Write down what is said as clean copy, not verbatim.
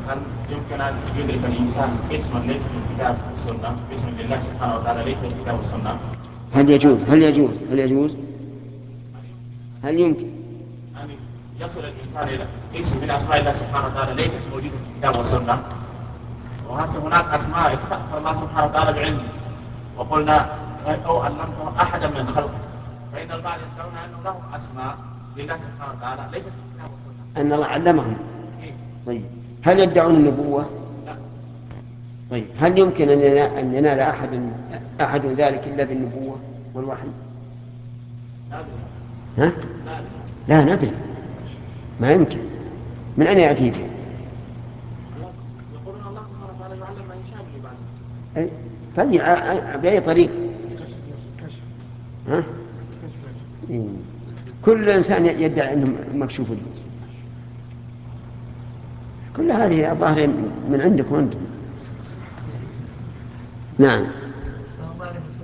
هل يمكن أن يدرك الإنسان اسما ليس في الكتاب والسنة، اسم لله سبحانه وتعالى ليس في الكتاب والسنة؟ هل يمكن أن يصل الإنسان إلى اسم من أسماء الله سبحانه وتعالى ليست موجودة في الكتاب والسنة؟ وهسه هناك أسماء استغفر الله سبحانه وتعالى بعلمه، وقلنا أو علمته أحدا من خلقه، فإن البعض يدعون أنه له أسماء لله سبحانه وتعالى ليست في الكتاب والسنة. أن الله علمهم؟ إيه؟ طيب، هل يدعون النبوة؟ لا. طيب، هل يمكن أن ينال أحد ذلك إلا بالنبوة والوحي؟ لا أدري. ها؟ لا أدري. لا ندري، ما يمكن. من أين يأتيه؟ يقولون الله سبحانه وتعالى يعلم من يشاء من عباده. طيب، بأي طريق؟ ها؟ إيه. كل إنسان يدعي أنه مكشوف له. كل هذه الظاهر من عندكم أنتم. نعم.